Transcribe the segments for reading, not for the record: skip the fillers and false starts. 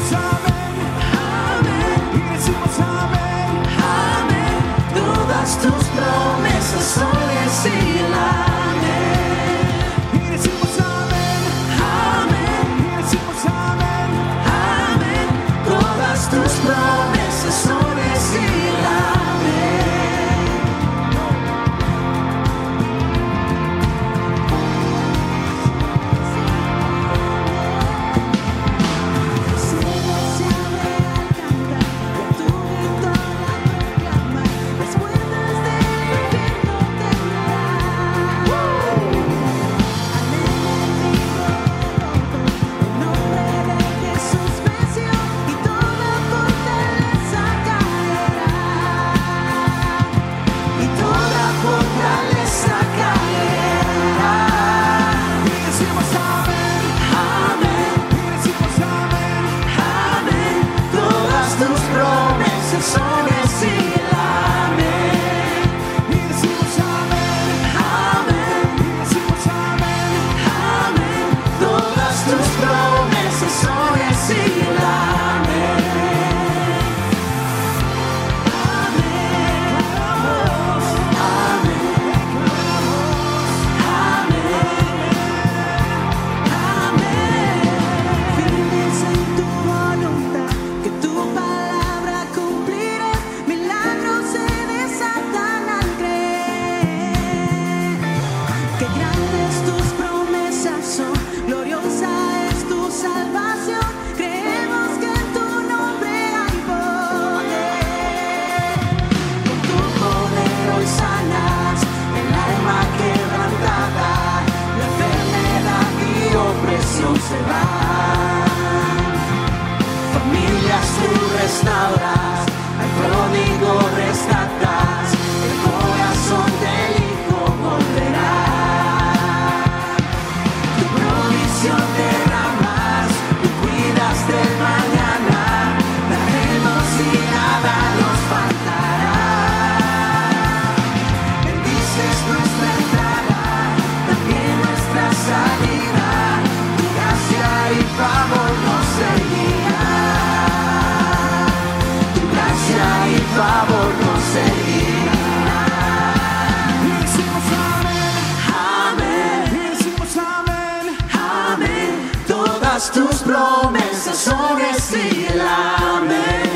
Tus promesas son sí, el amén.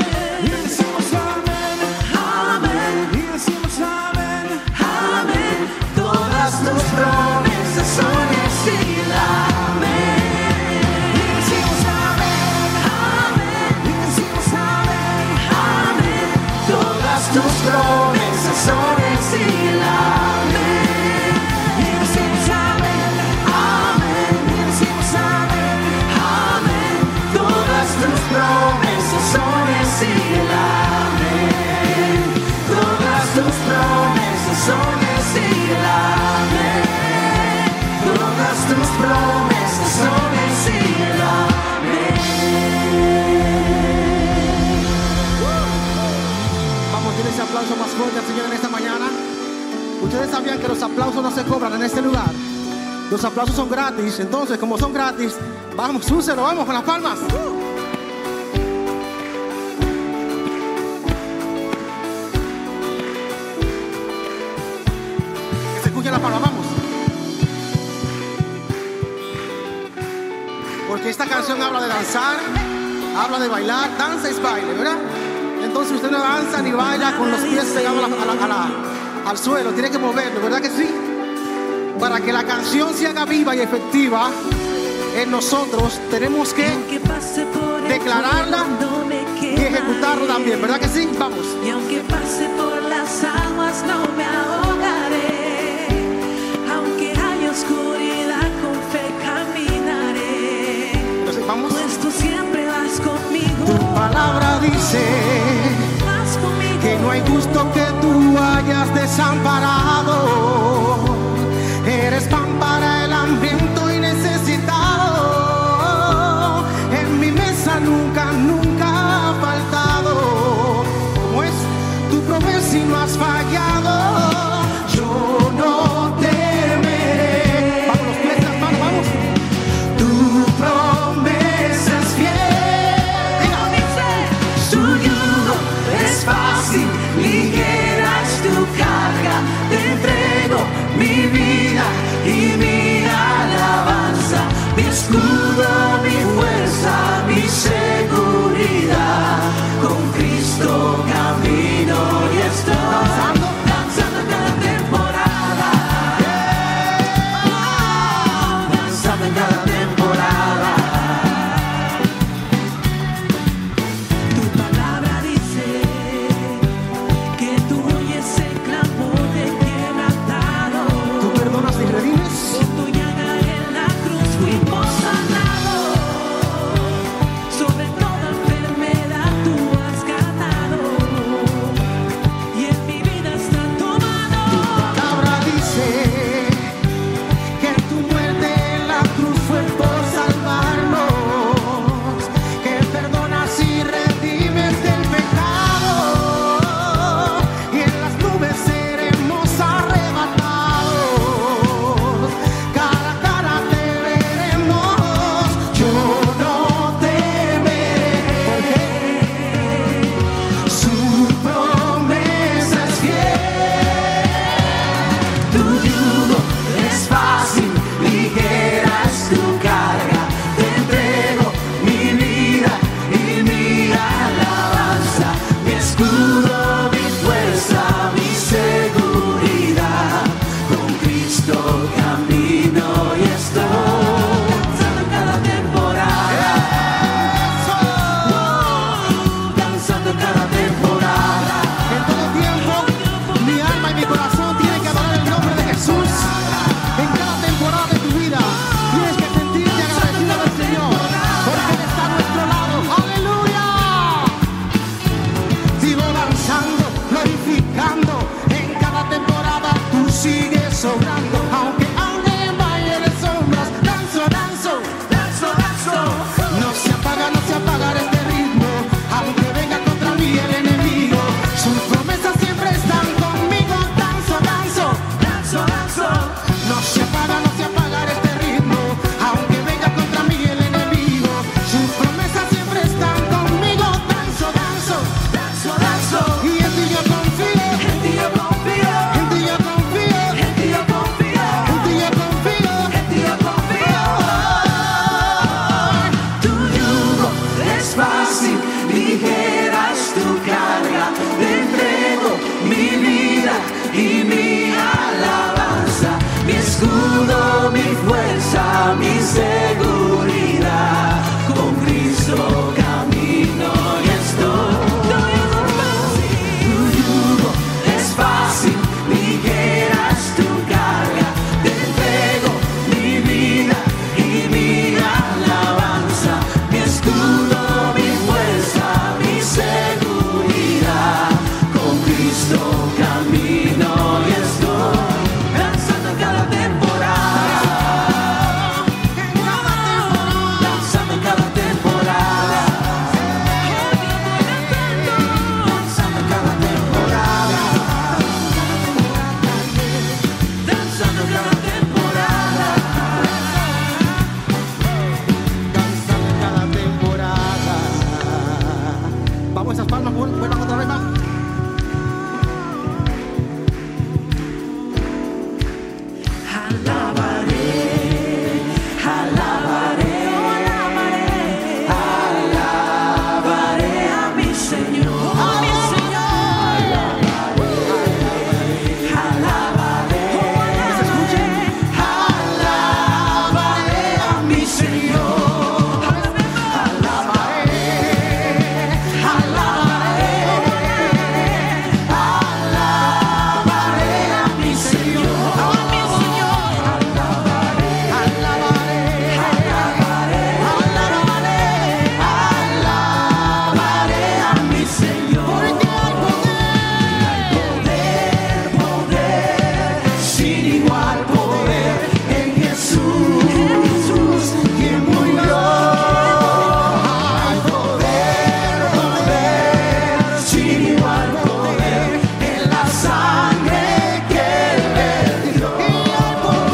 Y decimos amén, Amén. y decimos amén, Amén. Todas tus promesas son sí, el amén. y decimos amén, Amén. y decimos amén, Amén. Todas tus promesas son sí, el amén. y decimos amén, Amén. y decimos amén, Todas tus promesas son sí, el amén. Todas tus promesas son sí, el amén. Todas tus promesas son sí, el amén. Vamos, denle ese aplauso más fuerte al Señor en esta mañana. Ustedes sabían que los aplausos no se cobran en este lugar. Los aplausos son gratis. Entonces, como son gratis, vamos, úselo, vamos con las palmas. Que se escuche la palma, vamos. Porque esta canción habla de danzar, habla de bailar. Danza es baile, ¿verdad? Entonces usted no danza ni baila con los pies pegados al suelo. Tiene que moverlo, ¿verdad que sí? Para que la canción se haga viva y efectiva en nosotros, tenemos que declararla y ejecutarla también, ¿verdad que sí? Vamos. Y aunque pase por las aguas no me ahogaré, aunque haya oscuridad con fe caminaré. Entonces, vamos. Pues tú siempre vas conmigo. Tu palabra dice Vas conmigo. que no hay gusto que tú hayas desamparado. Eres pan para el hambriento y necesitado. En mi mesa nunca, nunca ha faltado. Como es tu promesa y no has fallado. Yo no temeré. Vamos, los pies, las manos, vamos. Tu promesa es fiel. escudo, mi fuerza, mi seguridad. Con Cristo camino y estoy danzando en cada temporada. Danzando en cada temporada. Danzando en cada temporada. Danzando en cada temporada. Danzando en cada temporada. Vamos, esas palmas, vuelvan otra vez, vamos. Alabaré, alabaré, alabaré a mi Señor. A mi Señor. Alabaré, alabaré a mi Señor. Alabaré, alabaré, alabaré a mi Señor. A mi Señor. Alabaré, alabaré, alabaré, alabaré a mi Señor. Porque hay poder, poder, sin igual poder en Jesús, quien murió. Hay poder, poder, sin igual poder en la sangre que Él vertió. Hay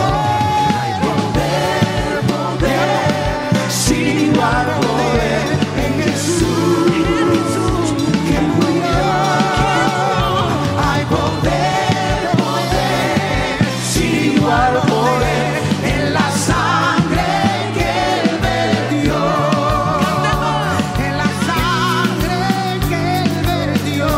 poder, poder, sin igual poder en Jesús, quien murió. Hay poder, poder, sin igual poder en la sangre que Él vertió. En la sangre que Él vertió.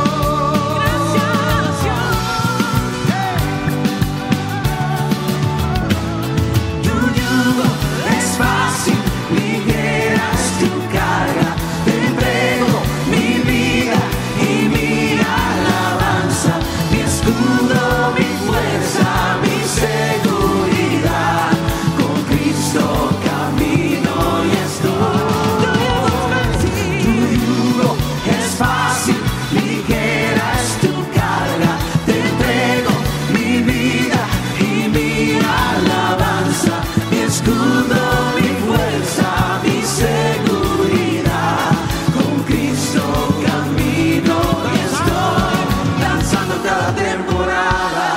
Tu yugo es fácil, ligera es tu carga. Te entrego mi vida y mi alabanza, mi escudo, mi fuerza, mi seguridad. Con Cristo camino y estoy. Tu yugo es fácil, ligera es tu carga. Te entrego mi vida y mi alabanza, mi escudo, mi fuerza, mi seguridad. Con Cristo camino y estoy danzando cada temporada.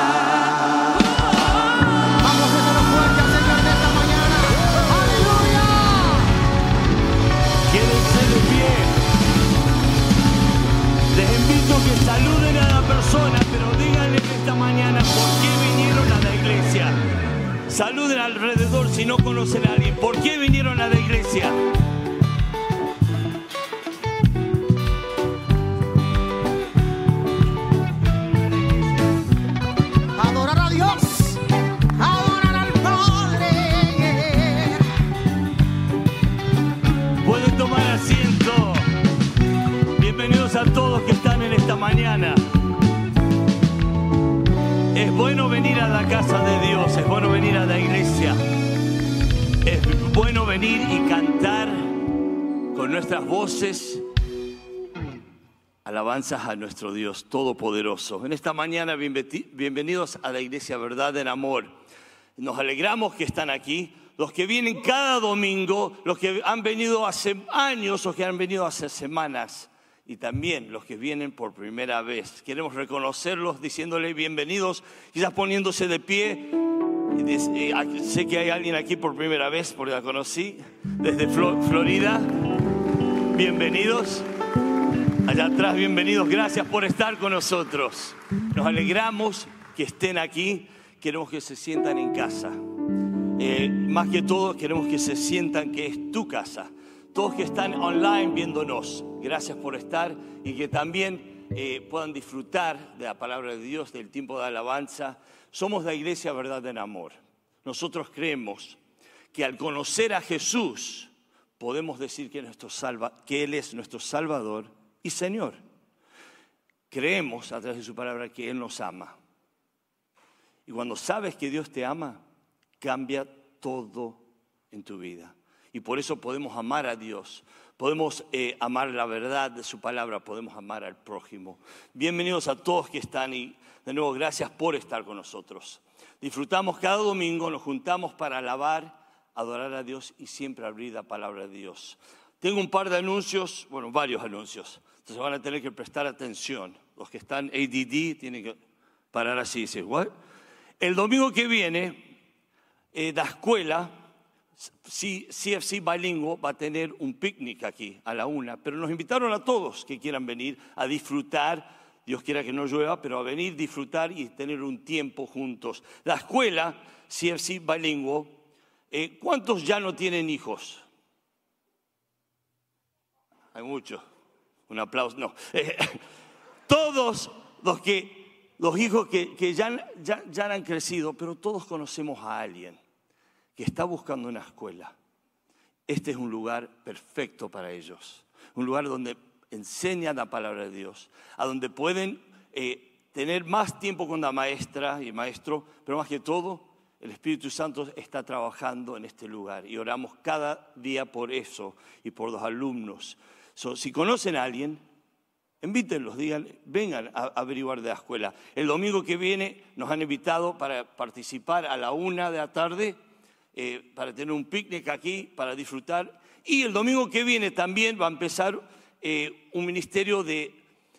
Vamos a hacerlo fuerte al Señor en esta mañana. ¡Aleluya! Quédense de pie. Les invito a que saluden a la persona, pero díganle que esta mañana por qué vinieron a la iglesia. Saluden alrededor si no conocen a alguien. ¿Por qué vinieron a la iglesia? Adorar a Dios, adorar al Padre. Pueden tomar asiento. Bienvenidos a todos que están en esta mañana. Es bueno venir a la casa de Dios, es bueno venir a la iglesia. Es bueno venir y cantar con nuestras voces alabanzas a nuestro Dios Todopoderoso. En esta mañana, bienvenidos a la Iglesia Verdad en Amor. Nos alegramos que están aquí. Los que vienen cada domingo, los que han venido hace años, los que han venido hace semanas, y también los que vienen por primera vez. Queremos reconocerlos diciéndoles bienvenidos, quizás poniéndose de pie. Sé que hay alguien aquí por primera vez, porque la conocí, desde Florida. Bienvenidos. Allá atrás, bienvenidos. Gracias por estar con nosotros. Nos alegramos que estén aquí. Queremos que se sientan en casa. Más que todo, queremos que se sientan que es tu casa. Todos que están online viéndonos, gracias por estar y que también puedan disfrutar de la palabra de Dios, del tiempo de alabanza. Somos la Iglesia Verdad en Amor. Nosotros creemos que al conocer a Jesús podemos decir que Él es nuestro Salvador y Señor. Creemos a través de su palabra que Él nos ama. Y cuando sabes que Dios te ama, cambia todo en tu vida. Y por eso podemos amar a Dios, podemos amar la verdad de su palabra, podemos amar al prójimo. Bienvenidos a todos que están y de nuevo gracias por estar con nosotros. Disfrutamos cada domingo, nos juntamos para alabar, adorar a Dios y siempre abrir la palabra de Dios. Tengo un par de anuncios, bueno, varios anuncios. Entonces van a tener que prestar atención. Los que están ADD tienen que parar así y decir, ¿what? El domingo que viene, la escuela CFC Bilingüe va a tener un picnic aquí a la 1, pero nos invitaron a todos que quieran venir a disfrutar. Dios quiera que no llueva, pero a venir, disfrutar y tener un tiempo juntos. La escuela CFC Bilingüe, ¿cuántos ya no tienen hijos? Hay muchos. Un aplauso. No. Todos los hijos que ya han crecido, pero todos conocemos a alguien que está buscando una escuela. Este es un lugar perfecto para ellos. Un lugar donde enseñan la palabra de Dios, a donde pueden tener más tiempo con la maestra y maestro, pero más que todo, el Espíritu Santo está trabajando en este lugar y oramos cada día por eso y por los alumnos. Si conocen a alguien, invítenlos, digan, vengan a averiguar de la escuela. El domingo que viene nos han invitado para participar a la 1 de la tarde, para tener un picnic aquí, para disfrutar. Y el domingo que viene también va a empezar un ministerio de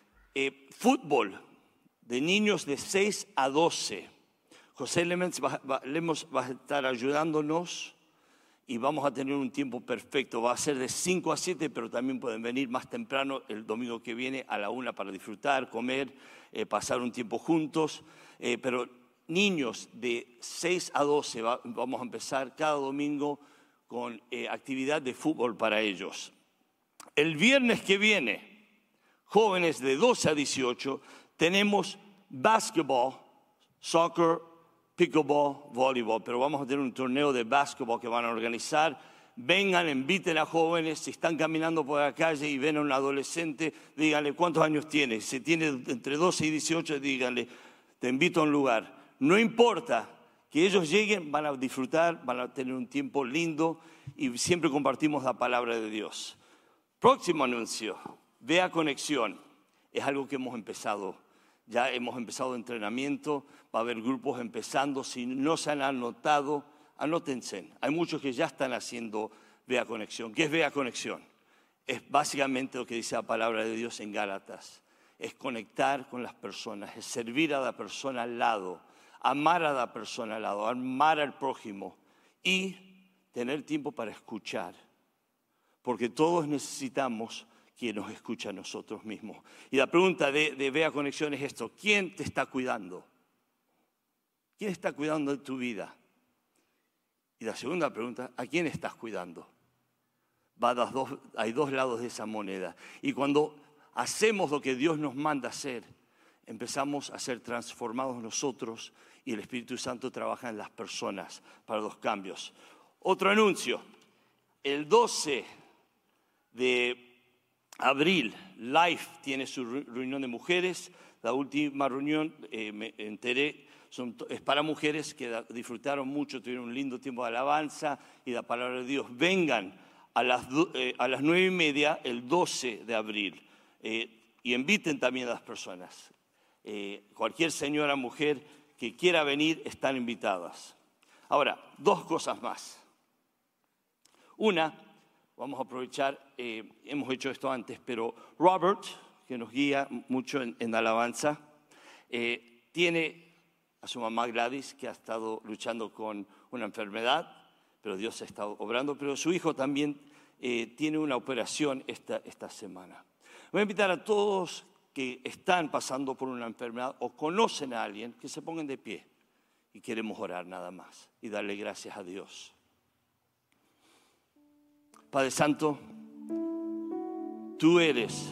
fútbol de niños de 6 a 12. José Lemens va a estar ayudándonos y vamos a tener un tiempo perfecto. Va a ser de 5 a 7, pero también pueden venir más temprano el domingo que viene a la 1 para disfrutar, comer, pasar un tiempo juntos. Pero niños de 6 a 12 vamos a empezar cada domingo con actividad de fútbol para ellos. El viernes que viene, jóvenes de 12 a 18, tenemos básquetbol, soccer, pickleball, voleibol, pero vamos a tener un torneo de básquetbol que van a organizar. Vengan, inviten a jóvenes, si están caminando por la calle y ven a un adolescente, díganle cuántos años tiene. Si tiene entre 12 y 18, díganle, te invito a un lugar. No importa que ellos lleguen, van a disfrutar, van a tener un tiempo lindo y siempre compartimos la palabra de Dios. Próximo anuncio, Vea Conexión, es algo que hemos empezado. Ya hemos empezado entrenamiento, va a haber grupos empezando. Si no se han anotado, anótense. Hay muchos que ya están haciendo Vea Conexión. ¿Qué es Vea Conexión? Es básicamente lo que dice la palabra de Dios en Gálatas. Es conectar con las personas, es servir a la persona al lado, amar a la persona al lado, amar al prójimo y tener tiempo para escuchar. Porque todos necesitamos quien nos escucha a nosotros mismos. Y la pregunta de Vea Conexión es esto: ¿quién te está cuidando? ¿Quién está cuidando de tu vida? Y la segunda pregunta, ¿a quién estás cuidando? Hay dos lados de esa moneda. Y cuando hacemos lo que Dios nos manda hacer, empezamos a ser transformados nosotros y el Espíritu Santo trabaja en las personas para los cambios. Otro anuncio, el 12 de abril, Life tiene su reunión de mujeres. La última reunión, me enteré, es para mujeres que disfrutaron mucho, tuvieron un lindo tiempo de alabanza y la palabra de Dios. Vengan a las 9:30 el 12 de abril y inviten también a las personas. Cualquier señora, mujer que quiera venir están invitadas. Ahora, dos cosas más. Una, vamos a aprovechar, hemos hecho esto antes, pero Robert, que nos guía mucho en la alabanza, tiene a su mamá Gladys, que ha estado luchando con una enfermedad, pero Dios ha estado obrando, pero su hijo también tiene una operación esta semana. Voy a invitar a todos que están pasando por una enfermedad o conocen a alguien, que se pongan de pie y queremos orar nada más y darle gracias a Dios. Padre Santo, tú eres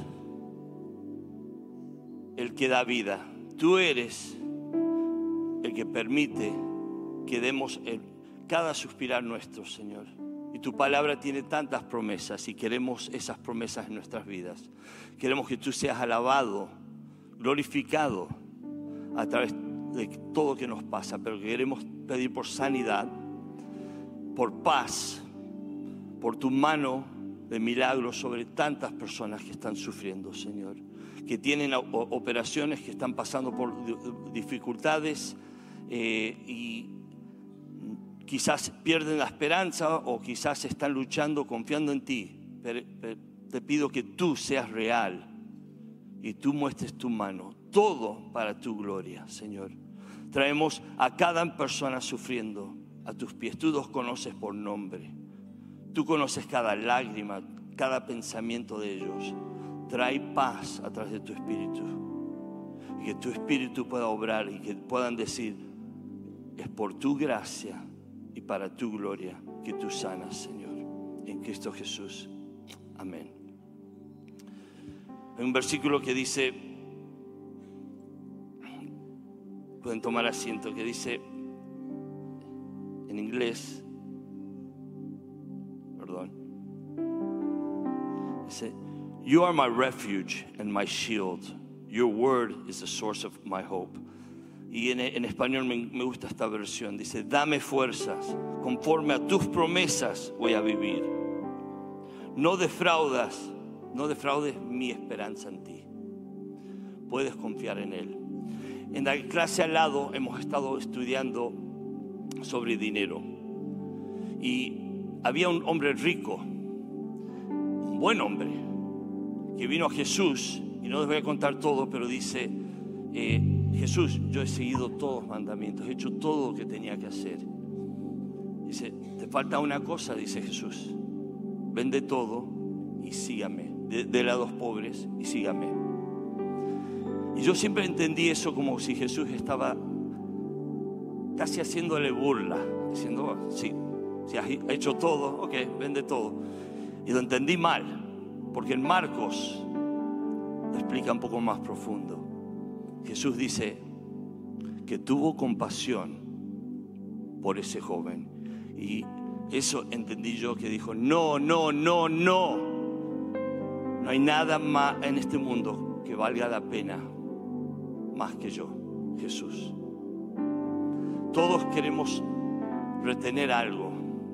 el que da vida, tú eres el que permite que demos cada suspirar nuestro, Señor. Y tu palabra tiene tantas promesas y queremos esas promesas en nuestras vidas. Queremos que tú seas alabado, glorificado a través de todo lo que nos pasa, pero queremos pedir por sanidad, por paz, por tu mano de milagro sobre tantas personas que están sufriendo, Señor, que tienen operaciones, que están pasando por dificultades y quizás pierden la esperanza o quizás están luchando, confiando en ti. Pero te pido que tú seas real y tú muestres tu mano, todo para tu gloria, Señor. Traemos a cada persona sufriendo a tus pies. Tú los conoces por nombre. Tú conoces cada lágrima, cada pensamiento de ellos. Trae paz a través de tu espíritu. Y que tu espíritu pueda obrar y que puedan decir: es por tu gracia y para tu gloria que tú sanas, Señor. En Cristo Jesús. Amén. Hay un versículo que dice, pueden tomar asiento, que dice en inglés, dice: You are my refuge and my shield. Your word is the source of my hope. Y en español me gusta esta versión. Dice: dame fuerzas, conforme a tus promesas voy a vivir. No defraudes mi esperanza en ti. Puedes confiar en Él. En la clase al lado hemos estado estudiando sobre dinero. Y había un hombre rico, un buen hombre, que vino a Jesús, y no les voy a contar todo, pero dice: Jesús, yo he seguido todos los mandamientos, he hecho todo lo que tenía que hacer. Dice: te falta una cosa, dice Jesús. Vende todo y sígame. Dele a los pobres y sígame. Y yo siempre entendí eso como si Jesús estaba casi haciéndole burla, diciendo: sí, si has hecho todo, ok, vende todo. Y lo entendí mal, porque en Marcos lo explica un poco más profundo. Jesús dice que tuvo compasión por ese joven. Y eso entendí yo, que dijo: no hay nada más en este mundo que valga la pena más que yo, Jesús. Todos queremos retener algo.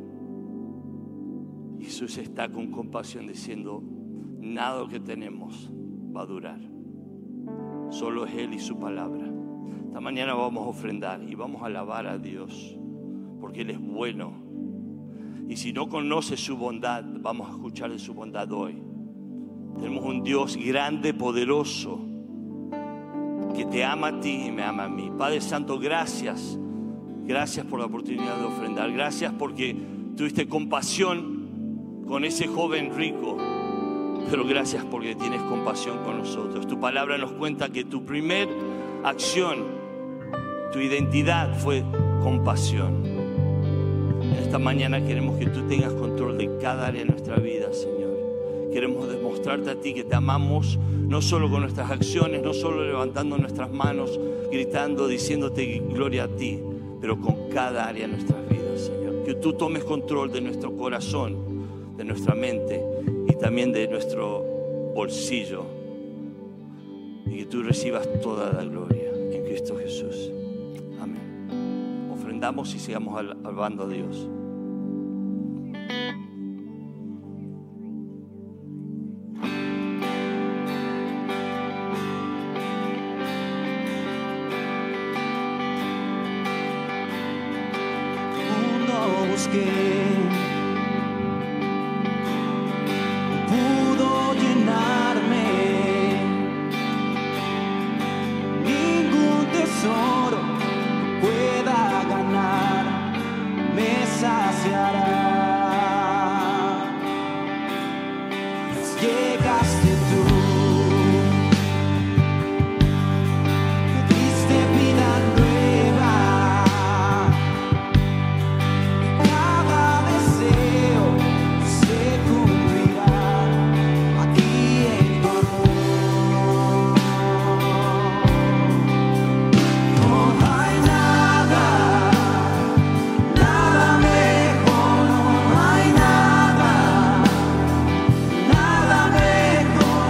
Jesús está con compasión diciendo: nada que tenemos va a durar. Solo es Él y su palabra. Esta mañana vamos a ofrendar y vamos a alabar a Dios, porque Él es bueno. Y si no conoces su bondad, vamos a escuchar de su bondad hoy. Tenemos un Dios grande, poderoso, que te ama a ti y me ama a mí. Padre Santo, gracias. Gracias por la oportunidad de ofrendar. Gracias porque tuviste compasión con ese joven rico. Pero gracias porque tienes compasión con nosotros. Tu palabra nos cuenta que tu primer acción, tu identidad fue compasión. Esta mañana queremos que tú tengas control de cada área de nuestra vida, Señor. Queremos demostrarte a ti que te amamos, no solo con nuestras acciones, no solo levantando nuestras manos, gritando, diciéndote gloria a ti, pero con cada área de nuestras vidas, Señor. Que tú tomes control de nuestro corazón, de nuestra mente y también de nuestro bolsillo, y que tú recibas toda la gloria en Cristo Jesús. Amén. Ofrendamos y sigamos alabando a Dios. Pudo llenarme, ningún tesoro pueda ganar, me saciará. Llegaste tú, me diste vida nueva. Cada deseo se cumplirá aquí en tu amor. No hay nada, nada mejor. No hay nada, nada mejor.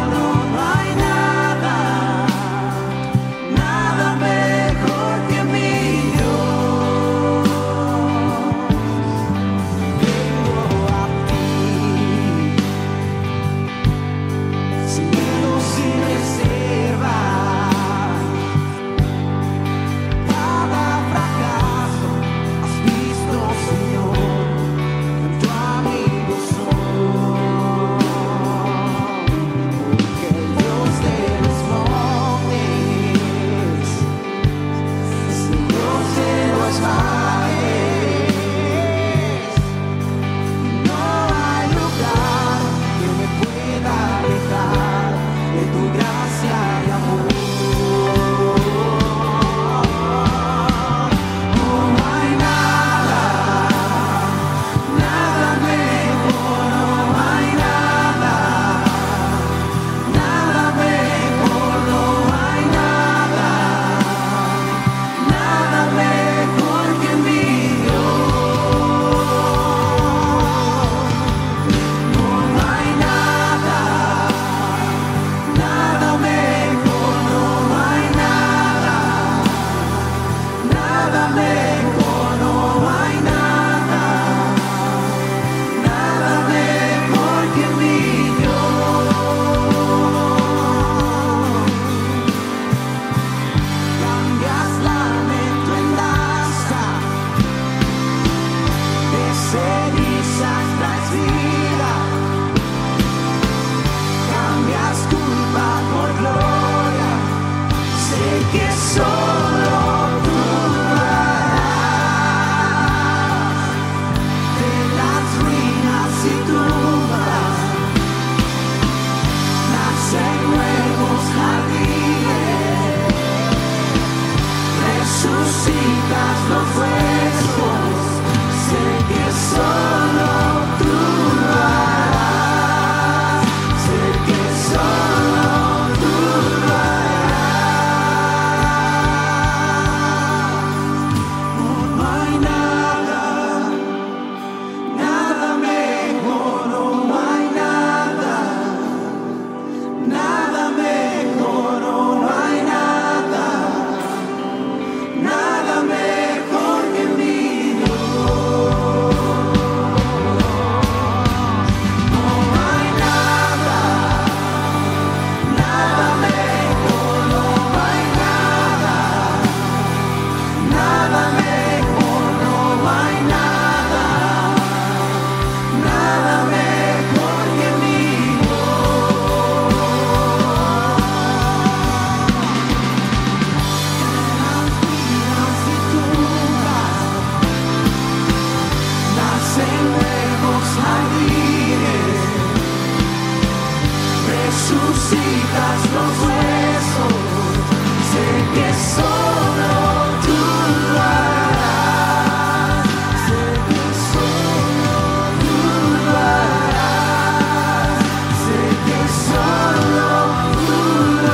los huesos, sé que solo tú lo harás, sé que solo tú lo harás, sé que solo tú lo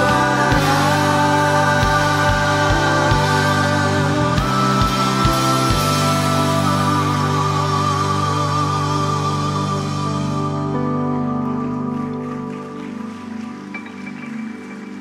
harás.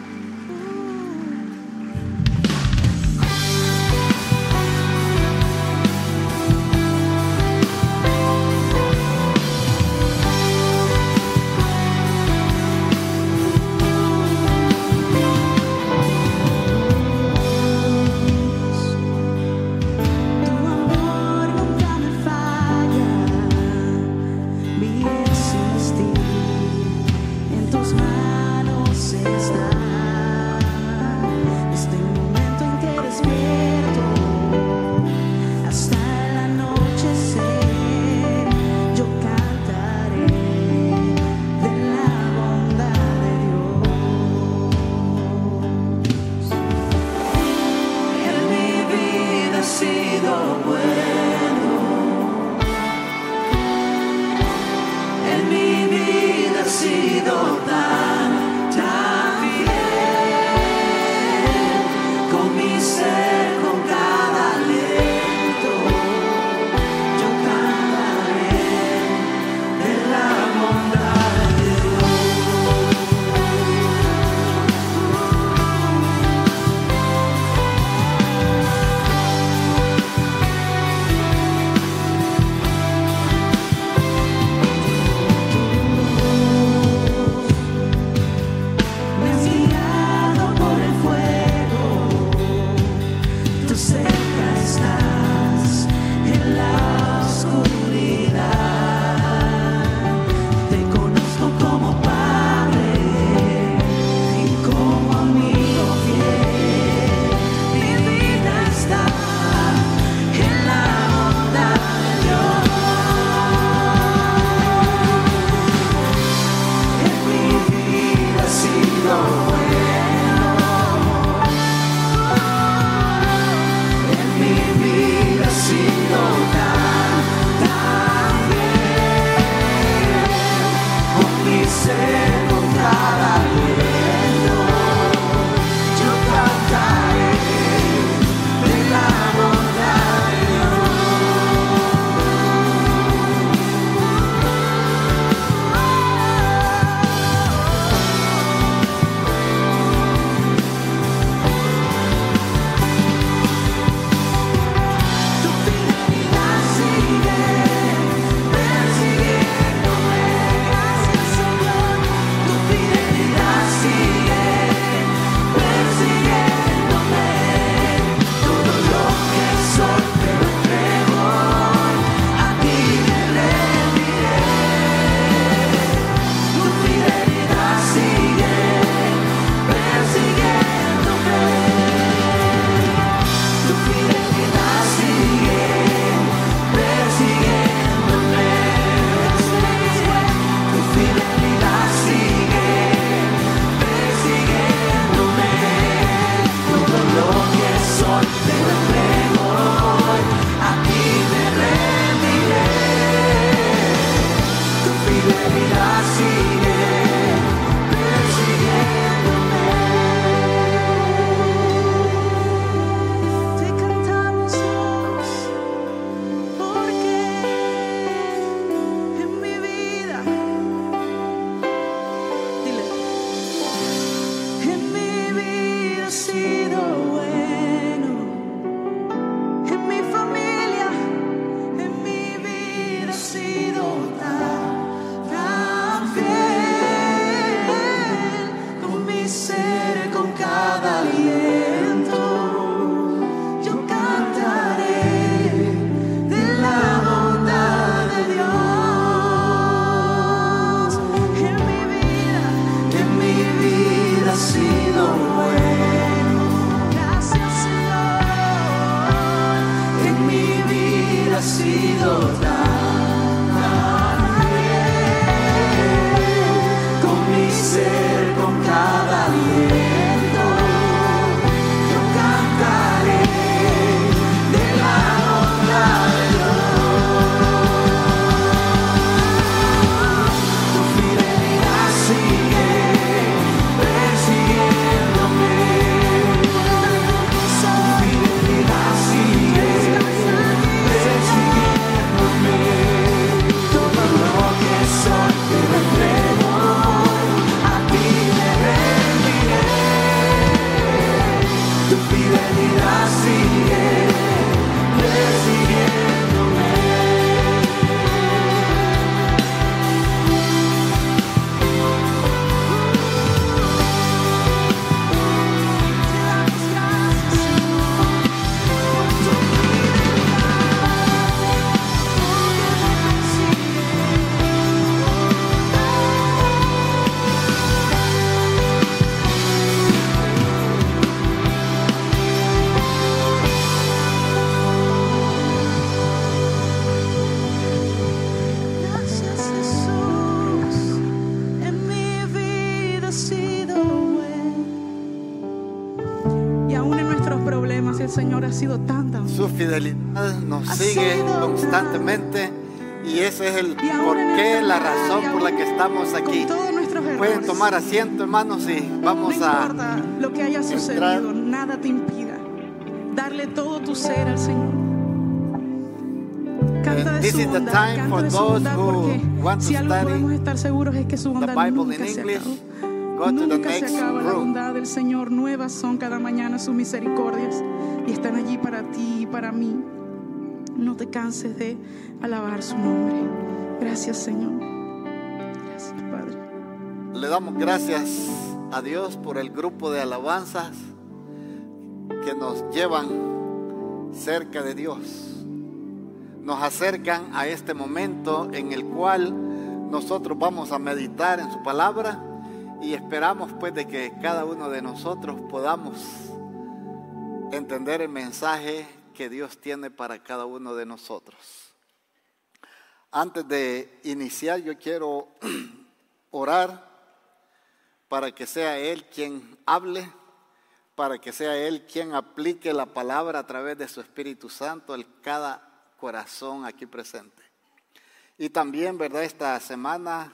el Señor ha sido tan Su fiel. fidelidad nos Ha sigue sido tan- constantemente y ese es el Y aún en porqué, el la pecado, razón y por la aún que estamos aquí. Con todos nuestros errores. Pueden tomar asiento, hermanos, y No vamos a importa lo que haya sucedido, nada te impida darle todo tu ser al Señor. Canta de This su is the bondad, time canta for de su those bondad, who porque want to si algo study podemos estar seguros es que su the bondad Bible nunca in se English. acaba. Go to the Nunca se next acaba la room. bondad del Señor. Nuevas son cada mañana sus misericordias y están allí para ti y para mí. No te canses de alabar su nombre. Gracias, Señor. Gracias, Padre. Le damos gracias a Dios por el grupo de alabanzas que nos llevan cerca de Dios. Nos acercan a este momento en el cual nosotros vamos a meditar en su palabra y esperamos pues de que cada uno de nosotros podamos entender el mensaje que Dios tiene para cada uno de nosotros. Antes de iniciar, yo quiero orar para que sea Él quien hable, para que sea Él quien aplique la palabra a través de su Espíritu Santo en cada corazón aquí presente. Y también, ¿verdad? Esta semana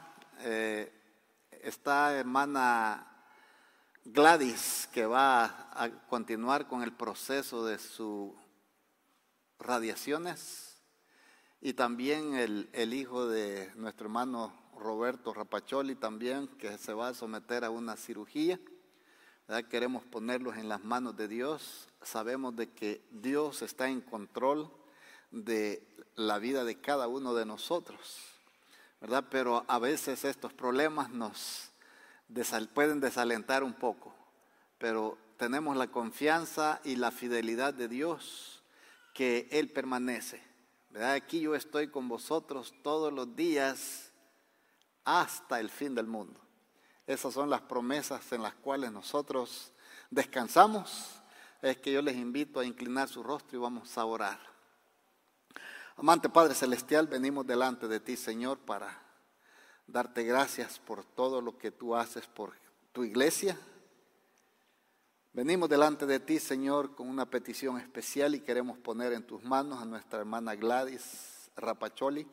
está hermana Gladys, que va a continuar con el proceso de sus radiaciones, y también el hijo de nuestro hermano Roberto Rapacholi también, que se va a someter a una cirugía, ¿verdad? Queremos ponerlos en las manos de Dios. Sabemos de que Dios está en control de la vida de cada uno de nosotros, ¿verdad? Pero a veces estos problemas nos pueden desalentar un poco, pero tenemos la confianza y la fidelidad de Dios que Él permanece, ¿verdad? Aquí yo estoy con vosotros todos los días hasta el fin del mundo. Esas son las promesas en las cuales nosotros descansamos. Es que yo les invito a inclinar su rostro y vamos a orar. Amante Padre Celestial, venimos delante de ti, Señor, para darte gracias por todo lo que tú haces por tu iglesia. Venimos delante de ti, Señor, con una petición especial y queremos poner en tus manos a nuestra hermana Gladys Rapacholi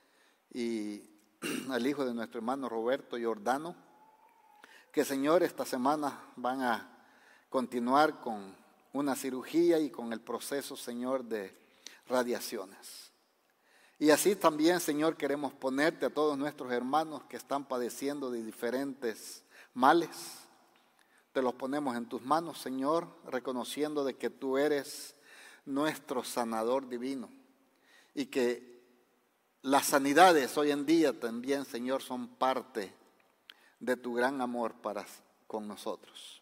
y al hijo de nuestro hermano Roberto Giordano, que, Señor, esta semana van a continuar con una cirugía y con el proceso, Señor, de radiaciones. Y así también, Señor, queremos ponerte a todos nuestros hermanos que están padeciendo de diferentes males. Te los ponemos en tus manos, Señor, reconociendo de que tú eres nuestro sanador divino y que las sanidades hoy en día también, Señor, son parte de tu gran amor para con nosotros.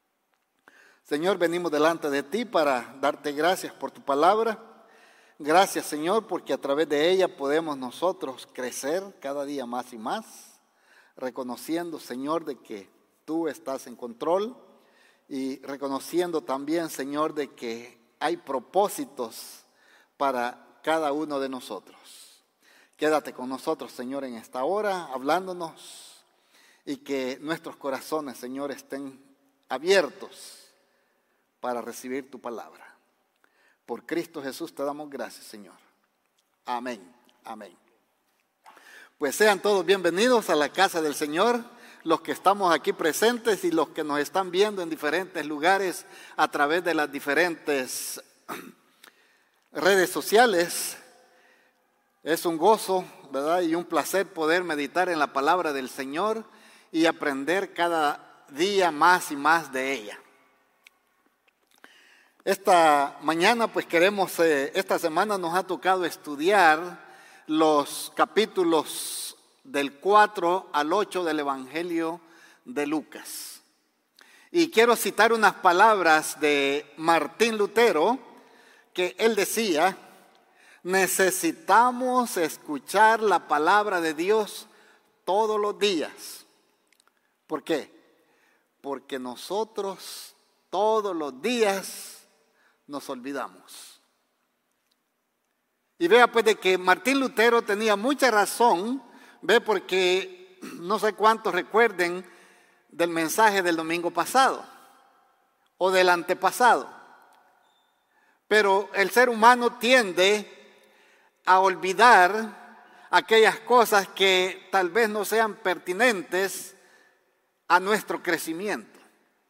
Señor, venimos delante de ti para darte gracias por tu palabra. Gracias, Señor, porque a través de ella podemos nosotros crecer cada día más y más, reconociendo, Señor, de que tú estás en control y reconociendo también, Señor, de que hay propósitos para cada uno de nosotros. Quédate con nosotros, Señor, en esta hora, hablándonos, y que nuestros corazones, Señor, estén abiertos para recibir tu palabra. Por Cristo Jesús te damos gracias, Señor. Amén, amén. Pues sean todos bienvenidos a la casa del Señor, los que estamos aquí presentes y los que nos están viendo en diferentes lugares a través de las diferentes redes sociales. Es un gozo, ¿verdad? Y un placer poder meditar en la palabra del Señor y aprender cada día más y más de ella. Esta mañana pues queremos, esta semana nos ha tocado estudiar los capítulos del 4 al 8 del Evangelio de Lucas. Y quiero citar unas palabras de Martín Lutero, que él decía: necesitamos escuchar la palabra de Dios todos los días. ¿Por qué? Porque nosotros todos los días nos olvidamos. Y vea pues de que Martín Lutero tenía mucha razón, ve, porque no sé cuántos recuerden del mensaje del domingo pasado o del antepasado. Pero el ser humano tiende a olvidar aquellas cosas que tal vez no sean pertinentes a nuestro crecimiento.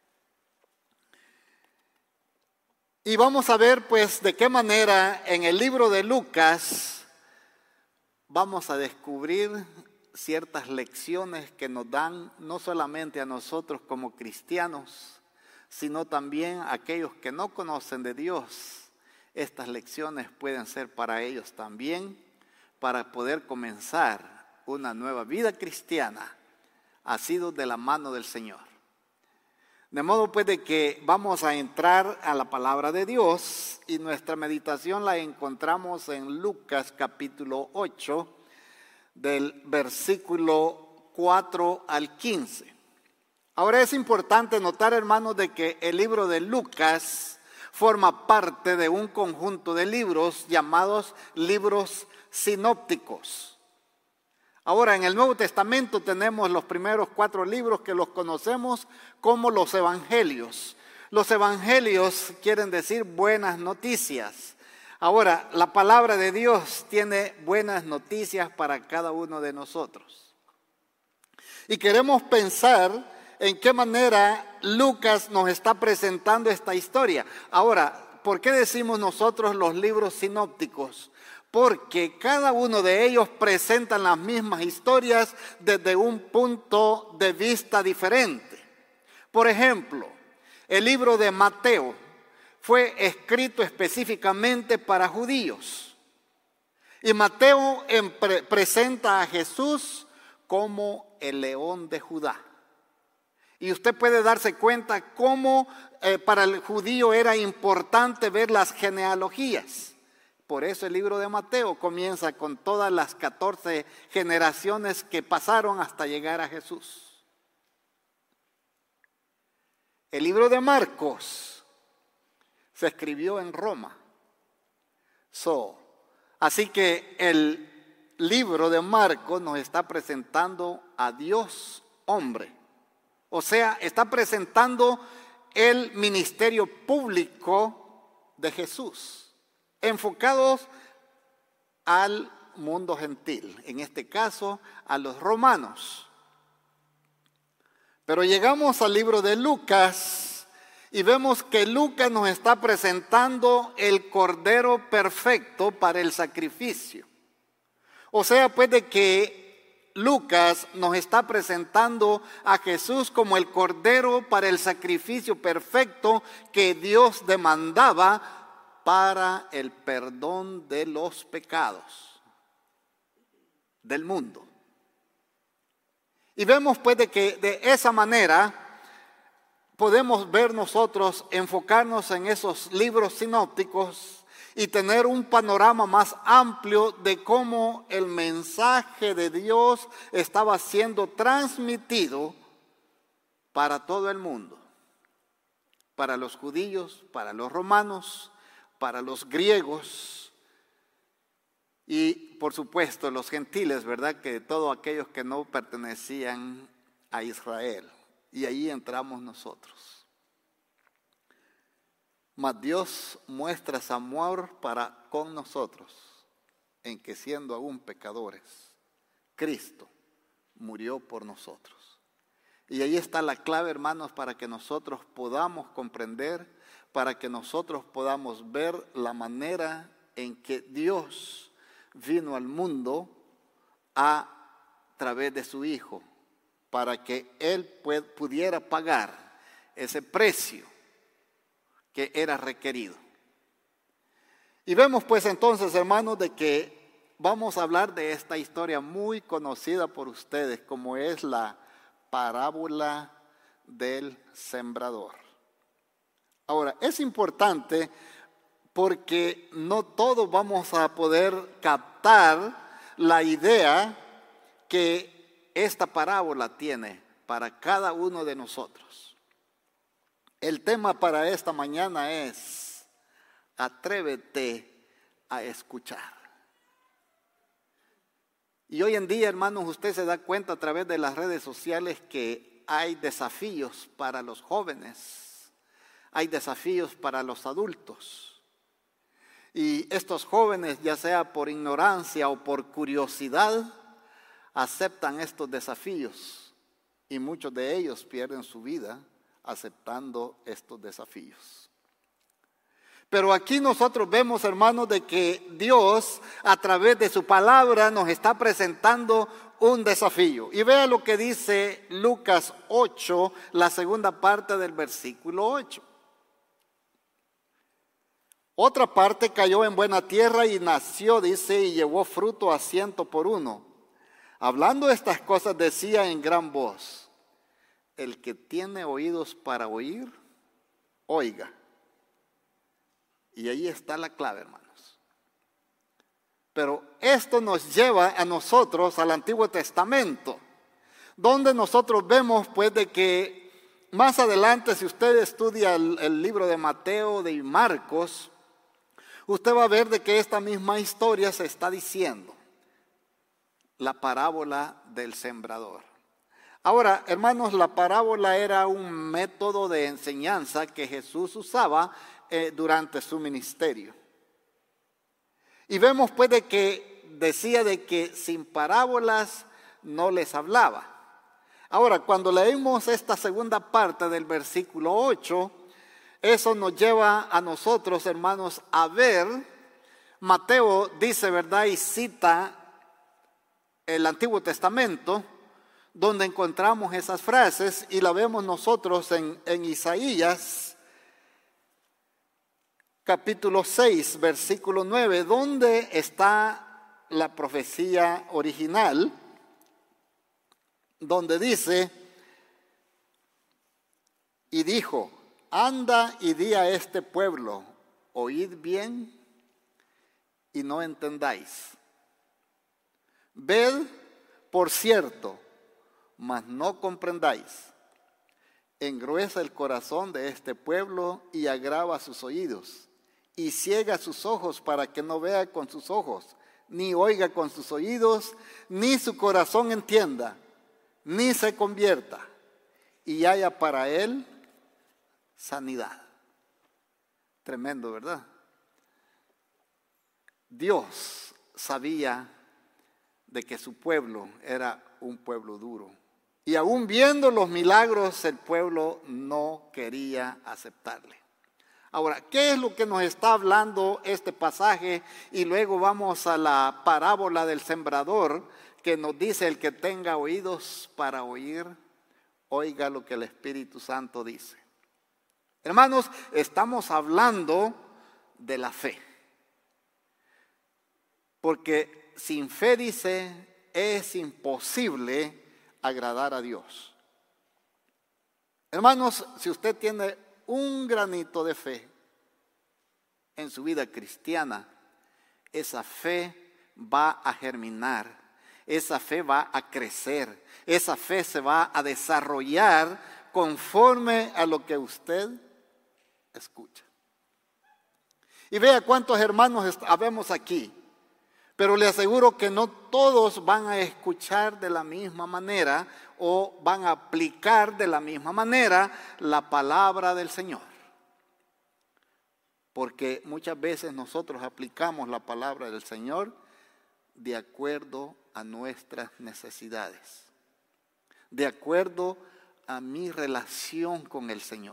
Y vamos a ver pues de qué manera en el libro de Lucas vamos a descubrir ciertas lecciones que nos dan no solamente a nosotros como cristianos, sino también a aquellos que no conocen de Dios. Estas lecciones pueden ser para ellos también, para poder comenzar una nueva vida cristiana, asidos de la mano del Señor. De modo pues de que vamos a entrar a la palabra de Dios y nuestra meditación la encontramos en Lucas capítulo 8, del versículo 4 al 15. Ahora es importante notar, hermanos, de que el libro de Lucas forma parte de un conjunto de libros llamados libros sinópticos. Ahora, en el Nuevo Testamento tenemos los primeros 4 libros que los conocemos como los evangelios. Los evangelios quieren decir buenas noticias. Ahora, la palabra de Dios tiene buenas noticias para cada uno de nosotros. Y queremos pensar en qué manera Lucas nos está presentando esta historia. Ahora, ¿por qué decimos nosotros los libros sinópticos? Porque cada uno de ellos presentan las mismas historias desde un punto de vista diferente. Por ejemplo, el libro de Mateo fue escrito específicamente para judíos. Y Mateo presenta a Jesús como el león de Judá. Y usted puede darse cuenta cómo para el judío era importante ver las genealogías. Por eso el libro de Mateo comienza con todas las 14 generaciones que pasaron hasta llegar a Jesús. El libro de Marcos se escribió en Roma. Así que el libro de Marcos nos está presentando a Dios hombre. O sea, está presentando el ministerio público de Jesús, enfocados al mundo gentil, en este caso a los romanos. Pero llegamos al libro de Lucas y vemos que Lucas nos está presentando el cordero perfecto para el sacrificio. O sea, pues de que Lucas nos está presentando a Jesús como el cordero para el sacrificio perfecto que Dios demandaba para el perdón de los pecados del mundo. Y vemos pues de que de esa manera podemos ver nosotros, enfocarnos en esos libros sinópticos y tener un panorama más amplio de cómo el mensaje de Dios estaba siendo transmitido para todo el mundo, para los judíos, para los romanos, para los griegos y por supuesto los gentiles, ¿verdad? Que todos aquellos que no pertenecían a Israel. Y ahí entramos nosotros. Mas Dios muestra su amor para con nosotros, en que siendo aún pecadores, Cristo murió por nosotros. Y ahí está la clave, hermanos, para que nosotros podamos comprender, para que nosotros podamos ver la manera en que Dios vino al mundo a través de su Hijo, para que Él pudiera pagar ese precio que era requerido. Y vemos pues entonces, hermanos, de que vamos a hablar de esta historia muy conocida por ustedes, como es la parábola del sembrador. Ahora, es importante porque no todos vamos a poder captar la idea que esta parábola tiene para cada uno de nosotros. El tema para esta mañana es: atrévete a escuchar. Y hoy en día, hermanos, usted se da cuenta a través de las redes sociales que hay desafíos para los jóvenes, hay desafíos para los adultos. Y estos jóvenes, ya sea por ignorancia o por curiosidad, aceptan estos desafíos. Y muchos de ellos pierden su vida aceptando estos desafíos. Pero aquí nosotros vemos, hermanos, de que Dios a través de su palabra nos está presentando un desafío. Y vea lo que dice Lucas 8, la segunda parte del versículo 8. Otra parte cayó en buena tierra y nació, dice, y llevó fruto a 100 por uno. Hablando estas cosas decía en gran voz: el que tiene oídos para oír, oiga. Y ahí está la clave, hermanos. Pero esto nos lleva a nosotros al Antiguo Testamento, donde nosotros vemos pues de que más adelante, si usted estudia el libro de Mateo, de Marcos, usted va a ver de que esta misma historia se está diciendo, la parábola del sembrador. Ahora, hermanos, la parábola era un método de enseñanza que Jesús usaba durante su ministerio. Y vemos pues de que decía de que sin parábolas no les hablaba. Ahora, cuando leemos esta segunda parte del versículo 8, eso nos lleva a nosotros, hermanos, a ver, Mateo dice, ¿verdad? Y cita el Antiguo Testamento, donde encontramos esas frases, y la vemos nosotros en Isaías, capítulo 6, versículo 9, donde está la profecía original, donde dice, y dijo, anda y di a este pueblo, oíd bien y no entendáis. Ved, por cierto, mas no comprendáis. Engruesa el corazón de este pueblo y agrava sus oídos, y ciega sus ojos para que no vea con sus ojos, ni oiga con sus oídos, ni su corazón entienda, ni se convierta, y haya para él sanidad. Tremendo, ¿verdad? Dios sabía de que su pueblo era un pueblo duro. Y aún viendo los milagros, el pueblo no quería aceptarle. Ahora, ¿qué es lo que nos está hablando este pasaje? Y luego vamos a la parábola del sembrador, que nos dice: el que tenga oídos para oír, oiga lo que el Espíritu Santo dice. Hermanos, estamos hablando de la fe. Porque sin fe, dice, es imposible agradar a Dios. Hermanos, si usted tiene un granito de fe en su vida cristiana, esa fe va a germinar, esa fe va a crecer, esa fe se va a desarrollar conforme a lo que usted escucha. Y vea cuántos hermanos habemos aquí, pero le aseguro que no todos van a escuchar de la misma manera o van a aplicar de la misma manera la palabra del Señor. Porque muchas veces nosotros aplicamos la palabra del Señor de acuerdo a nuestras necesidades, de acuerdo a mi relación con el Señor.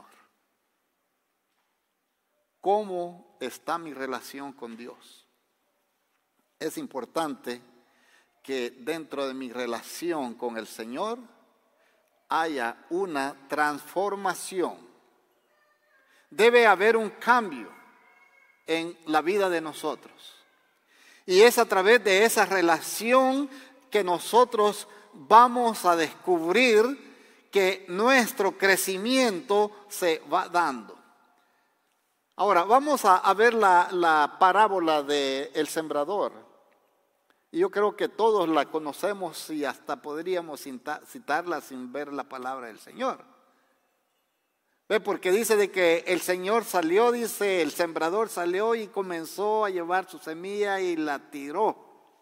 ¿Cómo está mi relación con Dios? Es importante que dentro de mi relación con el Señor haya una transformación. Debe haber un cambio en la vida de nosotros. Y es a través de esa relación que nosotros vamos a descubrir que nuestro crecimiento se va dando. Ahora, vamos a ver la parábola del sembrador. Y yo creo que todos la conocemos y hasta podríamos citarla sin ver la palabra del Señor. ¿Ve? Porque dice de que el Señor salió, dice, el sembrador salió y comenzó a llevar su semilla y la tiró.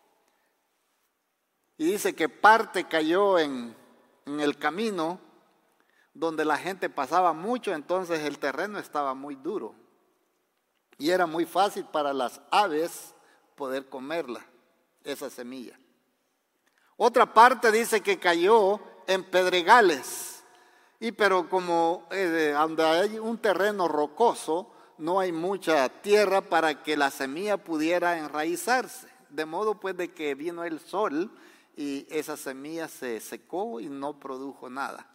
Y dice que parte cayó en el camino donde la gente pasaba mucho, entonces el terreno estaba muy duro. y era muy fácil para las aves poder comerla, esa semilla. Otra parte dice que cayó en pedregales, pero como donde hay un terreno rocoso, no hay mucha tierra para que la semilla pudiera enraizarse. De modo pues de que vino el sol y esa semilla se secó y no produjo nada.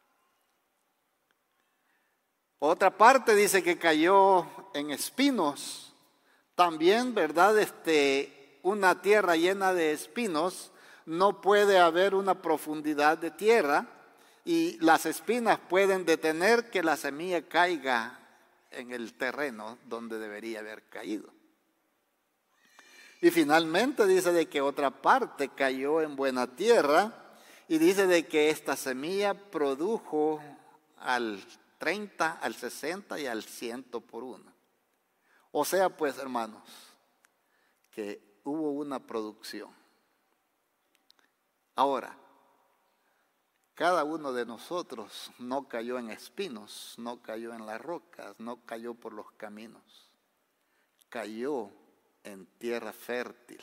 Otra parte dice que cayó en espinos. También, ¿verdad? Una tierra llena de espinos, no puede haber una profundidad de tierra y las espinas pueden detener que la semilla caiga en el terreno donde debería haber caído. Y finalmente dice de que otra parte cayó en buena tierra y dice de que esta semilla produjo al 30, al 60 y al 100 por uno. O sea pues, hermanos, que hubo una producción. Ahora, cada uno de nosotros no cayó en espinos, no cayó en las rocas, no cayó por los caminos. Cayó en tierra fértil.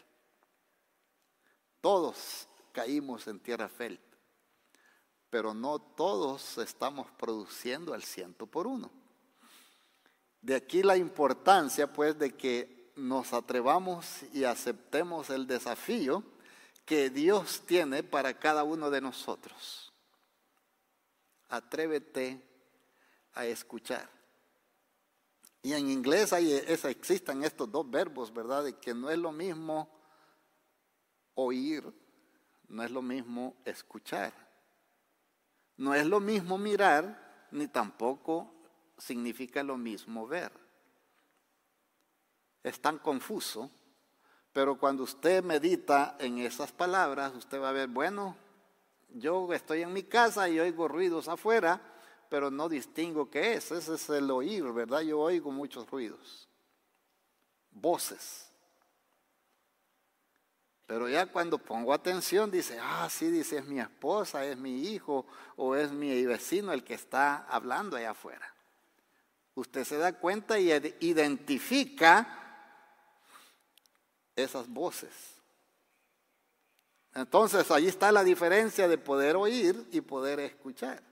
Todos caímos en tierra fértil, pero no todos estamos produciendo al 100 por uno. De aquí la importancia pues de que nos atrevamos y aceptemos el desafío que Dios tiene para cada uno de nosotros. Atrévete a escuchar. Y en inglés existen estos dos verbos, ¿verdad? De que no es lo mismo oír, no es lo mismo escuchar. No es lo mismo mirar, ni tampoco significa lo mismo ver. Es tan confuso, pero cuando usted medita en esas palabras, usted va a ver, bueno, yo estoy en mi casa y oigo ruidos afuera, pero no distingo qué es. Ese es el oír, ¿verdad? Yo oigo muchos ruidos, voces. Pero ya cuando pongo atención, dice, sí, dice, es mi esposa, es mi hijo o es mi vecino el que está hablando allá afuera. Usted se da cuenta y identifica esas voces. Entonces, ahí está la diferencia de poder oír y poder escuchar.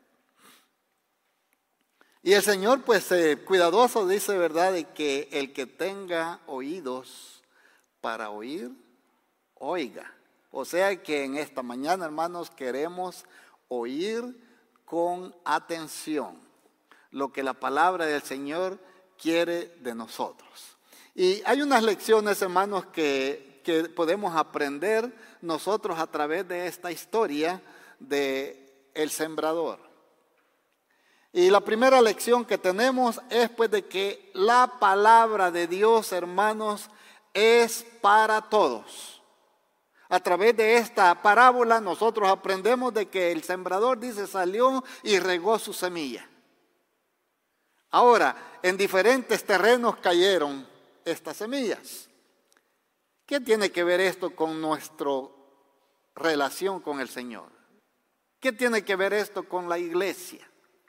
Y el Señor, pues, cuidadoso dice, ¿verdad?, de que el que tenga oídos para oír, oiga. O sea que en esta mañana, hermanos, queremos oír con atención lo que la palabra del Señor quiere de nosotros. Y hay unas lecciones, hermanos, que podemos aprender nosotros a través de esta historia de el sembrador. Y la primera lección que tenemos es pues de que la palabra de Dios, hermanos, es para todos. A través de esta parábola nosotros aprendemos de que el sembrador, dice, salió y regó su semilla. Ahora, en diferentes terrenos cayeron estas semillas. ¿Qué tiene que ver esto con nuestra relación con el Señor? ¿Qué tiene que ver esto con la iglesia?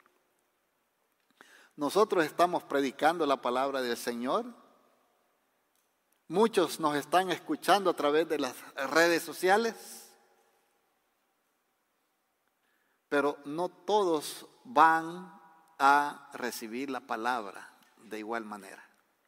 Nosotros estamos predicando la palabra del Señor. Muchos nos están escuchando a través de las redes sociales, pero no todos van a recibir la palabra de igual manera.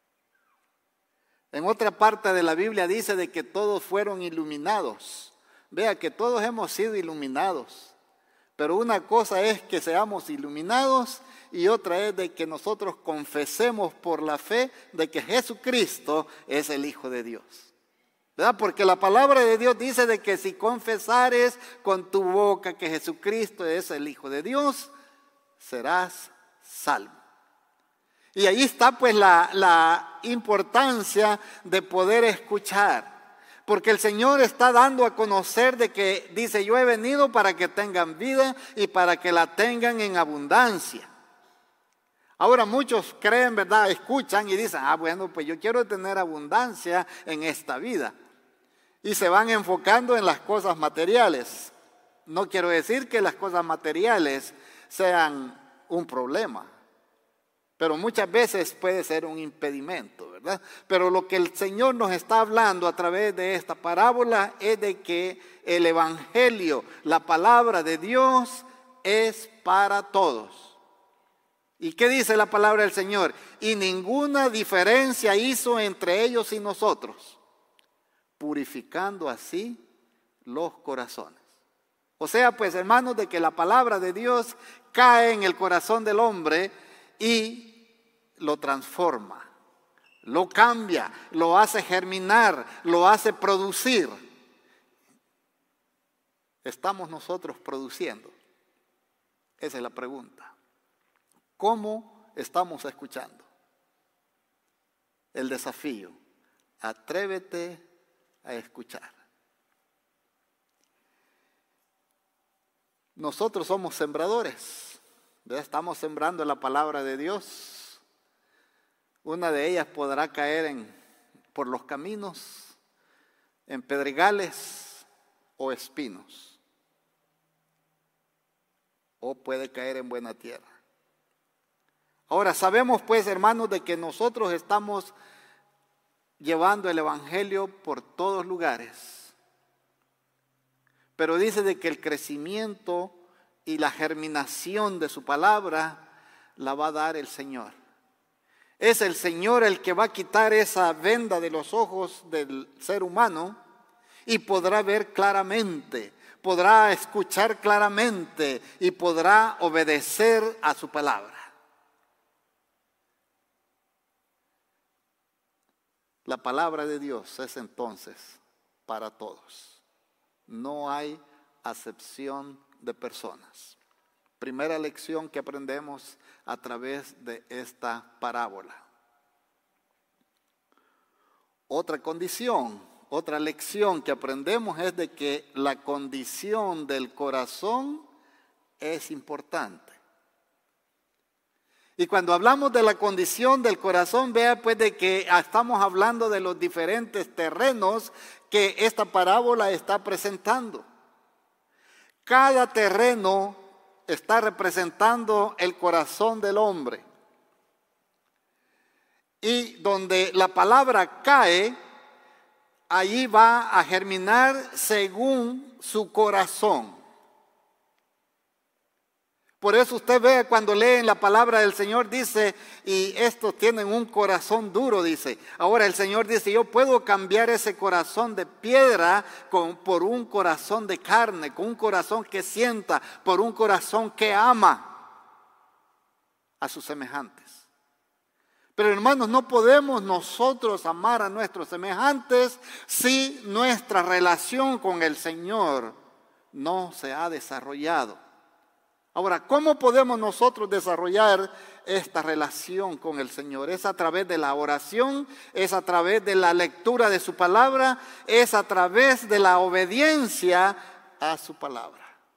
En otra parte de la Biblia dice de que todos fueron iluminados. Vea que todos hemos sido iluminados, pero una cosa es que seamos iluminados y otra es de que nosotros confesemos por la fe de que Jesucristo es el Hijo de Dios. ¿Verdad? Porque la palabra de Dios dice de que si confesares con tu boca que Jesucristo es el Hijo de Dios, serás salvo. Y ahí está pues la importancia de poder escuchar. Porque el Señor está dando a conocer de que dice, yo he venido para que tengan vida y para que la tengan en abundancia. Ahora muchos creen, ¿verdad? Escuchan y dicen, bueno, pues yo quiero tener abundancia en esta vida. Y se van enfocando en las cosas materiales. No quiero decir que las cosas materiales sean un problema, pero muchas veces puede ser un impedimento, ¿verdad? ¿verdad? Pero lo que el Señor nos está hablando a través de esta parábola es de que el evangelio, la palabra de Dios, es para todos. ¿Y qué dice la palabra del Señor? Y ninguna diferencia hizo entre ellos y nosotros, purificando así los corazones. O sea, pues, hermanos, de que la palabra de Dios cae en el corazón del hombre y lo transforma, lo cambia, lo hace germinar, lo hace producir. ¿Estamos nosotros produciendo? Esa es la pregunta. ¿Cómo estamos escuchando? El desafío: atrévete a escuchar. Nosotros somos sembradores, ¿verdad? Estamos sembrando la palabra de Dios. Una de ellas podrá caer por los caminos, en pedregales o espinos, o puede caer en buena tierra. Ahora sabemos, pues, hermanos, de que nosotros estamos llevando el evangelio por todos lugares, pero dice de que el crecimiento y la germinación de su palabra la va a dar el Señor. Es el Señor el que va a quitar esa venda de los ojos del ser humano y podrá ver claramente, podrá escuchar claramente y podrá obedecer a su palabra. La palabra de Dios es entonces para todos. No hay acepción de personas. Primera lección que aprendemos a través de esta parábola. Otra condición, otra lección que aprendemos es de que la condición del corazón es importante. Y cuando hablamos de la condición del corazón, vea pues de que estamos hablando de los diferentes terrenos que esta parábola está presentando. Cada terreno está representando el corazón del hombre. Y donde la palabra cae, allí va a germinar según su corazón. Por eso usted ve cuando leen la palabra del Señor, dice, y estos tienen un corazón duro, dice. Ahora el Señor dice, yo puedo cambiar ese corazón de piedra por un corazón de carne, con un corazón que sienta, por un corazón que ama a sus semejantes. Pero hermanos, no podemos nosotros amar a nuestros semejantes si nuestra relación con el Señor no se ha desarrollado. Ahora, ¿cómo podemos nosotros desarrollar esta relación con el Señor? Es a través de la oración, es a través de la lectura de su palabra, es a través de la obediencia a su palabra.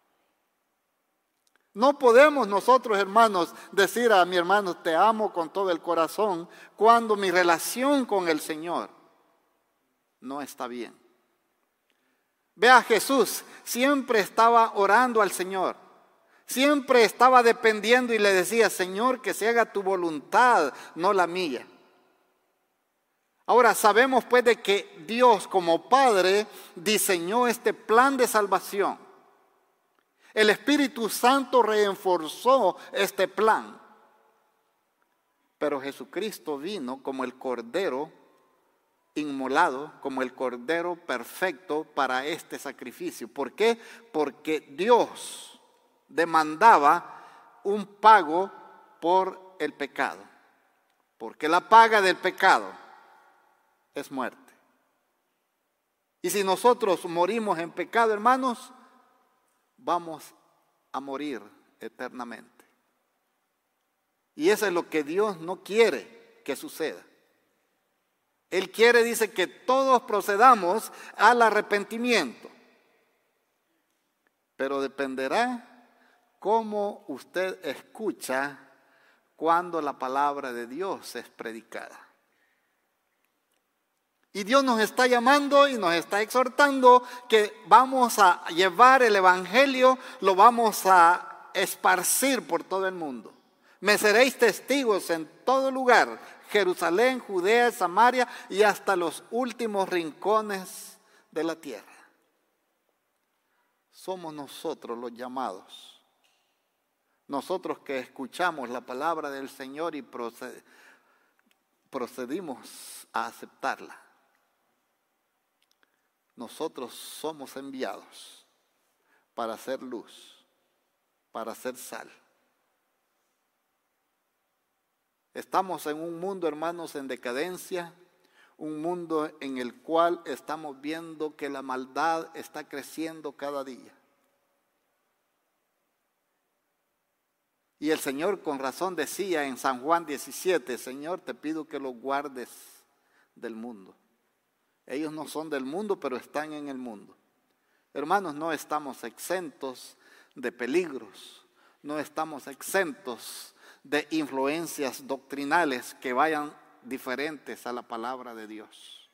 No podemos nosotros, hermanos, decir a mi hermano, te amo con todo el corazón, cuando mi relación con el Señor no está bien. Vea, Jesús siempre estaba orando al Señor. Siempre estaba dependiendo y le decía, Señor, que se haga tu voluntad, no la mía. Ahora sabemos pues de que Dios como Padre diseñó este plan de salvación. El Espíritu Santo reforzó este plan. Pero Jesucristo vino como el Cordero inmolado, como el Cordero perfecto para este sacrificio. ¿Por qué? Porque Dios demandaba un pago por el pecado, porque la paga del pecado es muerte. Y si nosotros morimos en pecado, hermanos, vamos a morir eternamente. Y eso es lo que Dios no quiere que suceda. Él quiere, dice, que todos procedamos al arrepentimiento, pero dependerá cómo usted escucha cuando la palabra de Dios es predicada. Y Dios nos está llamando y nos está exhortando que vamos a llevar el evangelio, lo vamos a esparcir por todo el mundo. Me seréis testigos en todo lugar, Jerusalén, Judea, Samaria y hasta los últimos rincones de la tierra. Somos nosotros los llamados. Nosotros que escuchamos la palabra del Señor y procedimos a aceptarla. Nosotros somos enviados para hacer luz, para hacer sal. Estamos en un mundo, hermanos, en decadencia, un mundo en el cual estamos viendo que la maldad está creciendo cada día. Y el Señor con razón decía en San Juan 17, Señor, te pido que los guardes del mundo. Ellos no son del mundo, pero están en el mundo. Hermanos, no estamos exentos de peligros, no estamos exentos de influencias doctrinales que vayan diferentes a la palabra de Dios.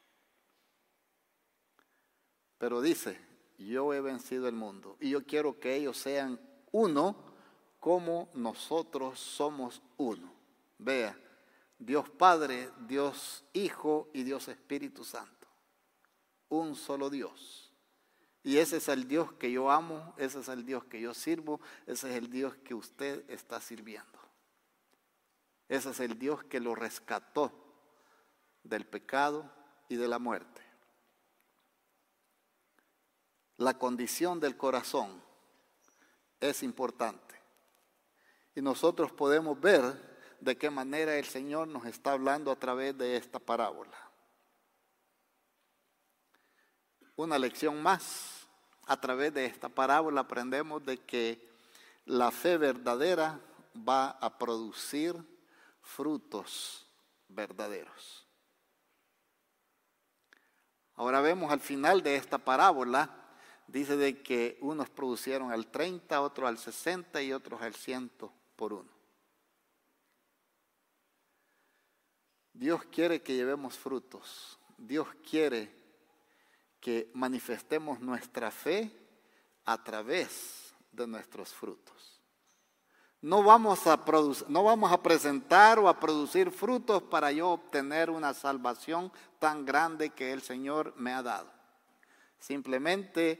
Pero dice, yo he vencido el mundo y yo quiero que ellos sean uno como nosotros somos uno. Vea, Dios Padre, Dios Hijo y Dios Espíritu Santo. Un solo Dios. Y ese es el Dios que yo amo, ese es el Dios que yo sirvo, ese es el Dios que usted está sirviendo. Ese es el Dios que lo rescató del pecado y de la muerte. La condición del corazón es importante. Y nosotros podemos ver de qué manera el Señor nos está hablando a través de esta parábola. Una lección más. A través de esta parábola aprendemos de que la fe verdadera va a producir frutos verdaderos. Ahora vemos al final de esta parábola, dice de que unos producieron al 30, otros al 60 y otros al 100 por uno. Dios quiere que llevemos frutos. Dios quiere que manifestemos nuestra fe a través de nuestros frutos. No vamos a presentar o a producir frutos para yo obtener una salvación tan grande que el Señor me ha dado. Simplemente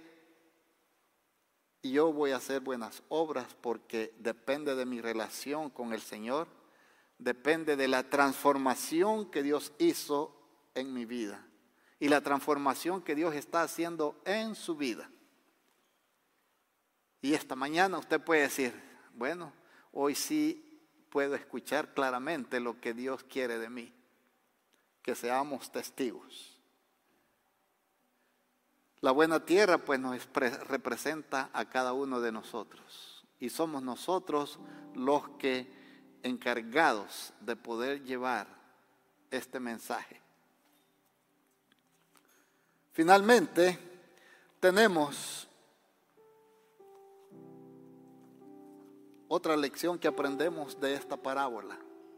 yo voy a hacer buenas obras porque depende de mi relación con el Señor, depende de la transformación que Dios hizo en mi vida y la transformación que Dios está haciendo en su vida. Y esta mañana usted puede decir, bueno, hoy sí puedo escuchar claramente lo que Dios quiere de mí, que seamos testigos. La buena tierra pues nos representa a cada uno de nosotros y somos nosotros los que encargados de poder llevar este mensaje. Finalmente tenemos otra lección que aprendemos de esta parábola,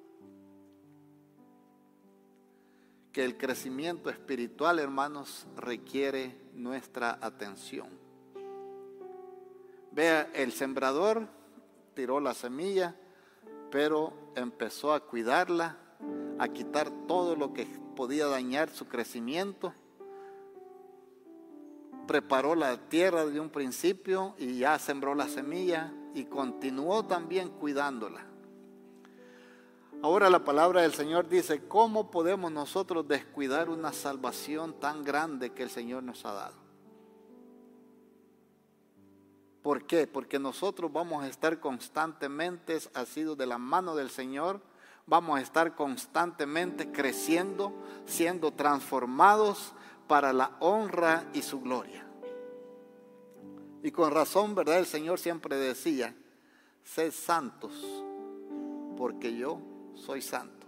que el crecimiento espiritual, hermanos, requiere nuestra atención. Vea, el sembrador tiró la semilla, pero empezó a cuidarla, a quitar todo lo que podía dañar su crecimiento. Preparó la tierra de un principio y ya sembró la semilla y continuó también cuidándola. Ahora la palabra del Señor dice, ¿cómo podemos nosotros descuidar una salvación tan grande que el Señor nos ha dado? ¿Por qué? Porque nosotros vamos a estar constantemente asidos de la mano del Señor, vamos a estar constantemente creciendo, siendo transformados para la honra y su gloria. Y con razón, ¿verdad? El Señor siempre decía, sed santos, porque yo soy santo.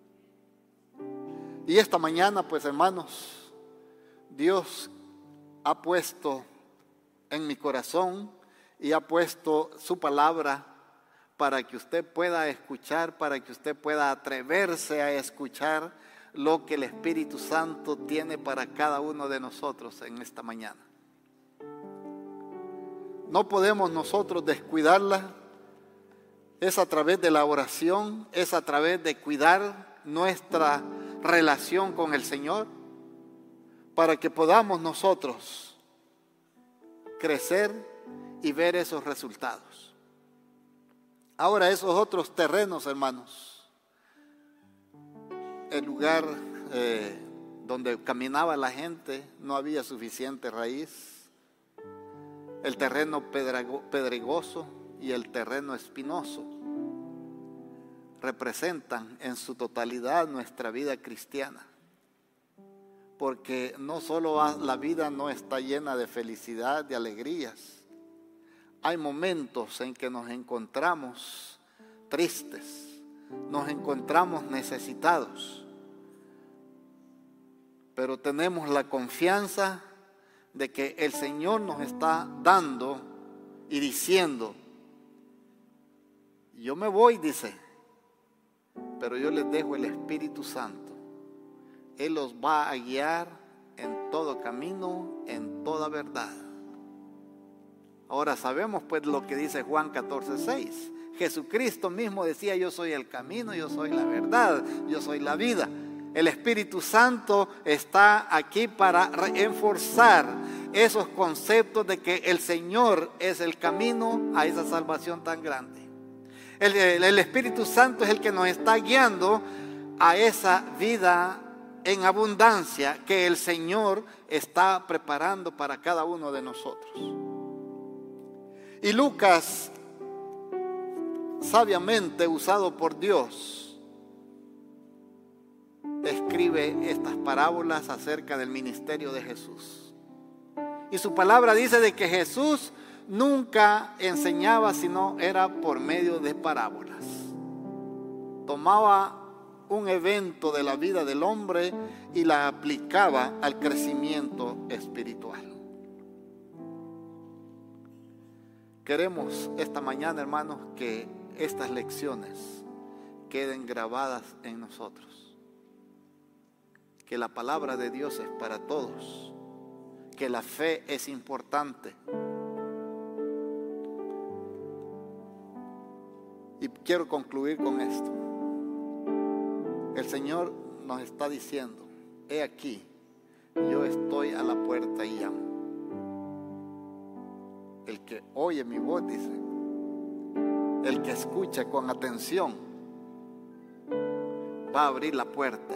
Y esta mañana, pues hermanos, Dios ha puesto en mi corazón y ha puesto su palabra para que usted pueda escuchar, para que usted pueda atreverse a escuchar lo que el Espíritu Santo tiene para cada uno de nosotros en esta mañana. No podemos nosotros descuidarla. Es a través de la oración, es a través de cuidar nuestra relación con el Señor para que podamos nosotros crecer y ver esos resultados. Ahora, esos otros terrenos, hermanos, el lugar donde caminaba la gente no había suficiente raíz, el terreno pedregoso y el terreno espinoso representan en su totalidad nuestra vida cristiana, porque no solo la vida no está llena de felicidad, de alegrías. Hay momentos en que nos encontramos tristes, nos encontramos necesitados, pero tenemos la confianza de que el Señor nos está dando y diciendo: yo me voy, dice, pero yo les dejo el Espíritu Santo. Él los va a guiar en todo camino, en toda verdad. Ahora sabemos pues lo que dice Juan 14:6. Jesucristo mismo decía: yo soy el camino, yo soy la verdad, yo soy la vida. El Espíritu Santo está aquí para reforzar esos conceptos de que el Señor es el camino a esa salvación tan grande. El Espíritu Santo es el que nos está guiando a esa vida en abundancia que el Señor está preparando para cada uno de nosotros. Y Lucas, sabiamente usado por Dios, escribe estas parábolas acerca del ministerio de Jesús. Y su palabra dice de que Jesús nunca enseñaba, sino era por medio de parábolas. Tomaba un evento de la vida del hombre y la aplicaba al crecimiento espiritual. Queremos esta mañana, hermanos, que estas lecciones queden grabadas en nosotros. Que la palabra de Dios es para todos. Que la fe es importante. Y quiero concluir con esto. El Señor nos está diciendo: he aquí, yo estoy a la puerta y llamo. El que oye mi voz, dice, el que escucha con atención, va a abrir la puerta.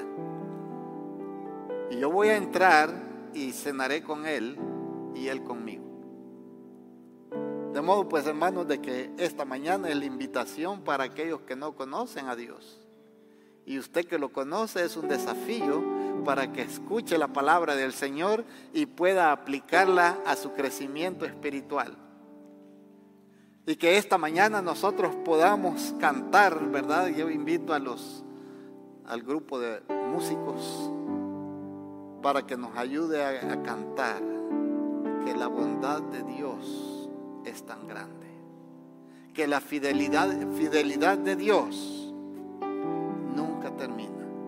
Y yo voy a entrar y cenaré con él y él conmigo. De modo pues, hermanos, de que esta mañana es la invitación para aquellos que no conocen a Dios. Y usted que lo conoce, es un desafío para que escuche la palabra del Señor y pueda aplicarla a su crecimiento espiritual. Y que esta mañana nosotros podamos cantar, ¿verdad? Yo invito al grupo de músicos para que nos ayude a cantar que la bondad de Dios es tan grande, que la fidelidad de Dios nunca termina.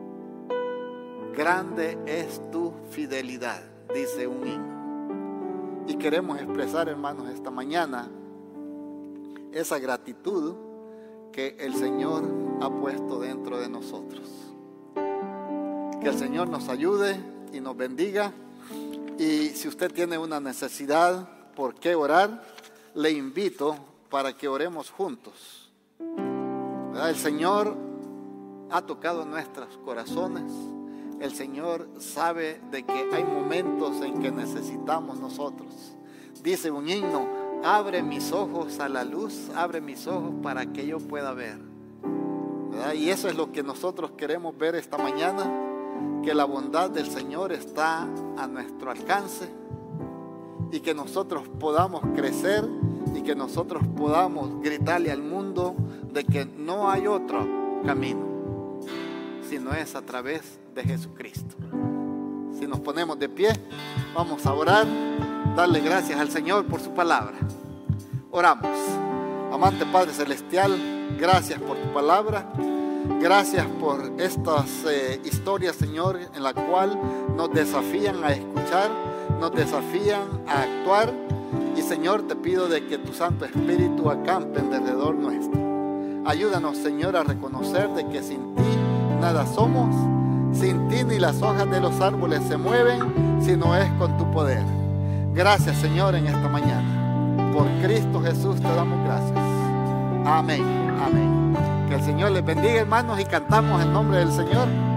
Grande es tu fidelidad, dice un himno. Y queremos expresar, hermanos, esta mañana esa gratitud que el Señor ha puesto dentro de nosotros. Que el Señor nos ayude y nos bendiga. Y si usted tiene una necesidad por qué orar, le invito para que oremos juntos. ¿Verdad? El Señor ha tocado nuestros corazones. El Señor sabe de que hay momentos en que necesitamos nosotros. Dice un himno: abre mis ojos a la luz, abre mis ojos para que yo pueda ver. ¿Verdad? Y eso es lo que nosotros queremos ver esta mañana, que la bondad del Señor está a nuestro alcance y que nosotros podamos crecer y que nosotros podamos gritarle al mundo de que no hay otro camino, sino es a través de Jesucristo. Si nos ponemos de pie, vamos a orar, darle gracias al Señor por su palabra. Oramos. Amante Padre Celestial, gracias por tu palabra. Gracias por estas historias, Señor, en la cual nos desafían a escuchar, nos desafían a actuar. Y Señor, te pido de que tu Santo Espíritu acampe en derredor nuestro. Ayúdanos, Señor, a reconocer de que sin ti nada somos. Sin ti ni las hojas de los árboles se mueven, si no es con tu poder. Gracias, Señor, en esta mañana. Por Cristo Jesús te damos gracias. Amén, amén. Que el Señor les bendiga, hermanos, y cantamos en nombre del Señor.